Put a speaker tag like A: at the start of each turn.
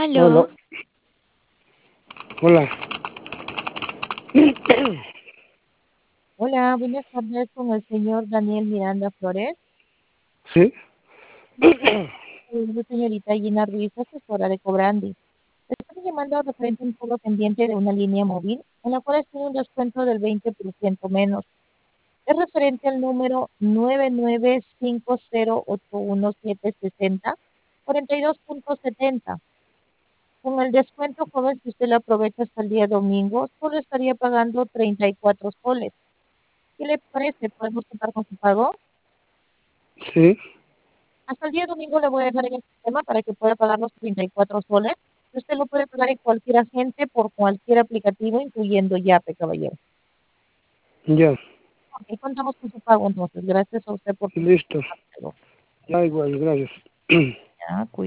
A: Hola,
B: Aló,
A: hola.
C: Hola, buenas tardes con el señor Daniel Miranda Flores.
A: ¿Sí?
C: Soy señorita Gina Ruiz, asesora de Cobrandi. Estoy llamando referente a un cobro pendiente de una línea móvil, en la cual tiene un descuento del 20% menos. Es referente al número 99508170 42.70. Con el descuento, joven, si usted lo aprovecha hasta el día domingo, solo estaría pagando 34 soles. ¿Qué le parece? ¿Podemos contar con su pago?
A: Sí,
C: Hasta el día domingo le voy a dejar en el sistema para que pueda pagar los 34 soles. Usted lo puede pagar en cualquier agente por cualquier aplicativo, incluyendo Yape, caballero.
A: ya,
C: Ok, contamos con su pago entonces. Gracias a usted por
A: listo.
C: su
A: Da igual, gracias.
C: ya,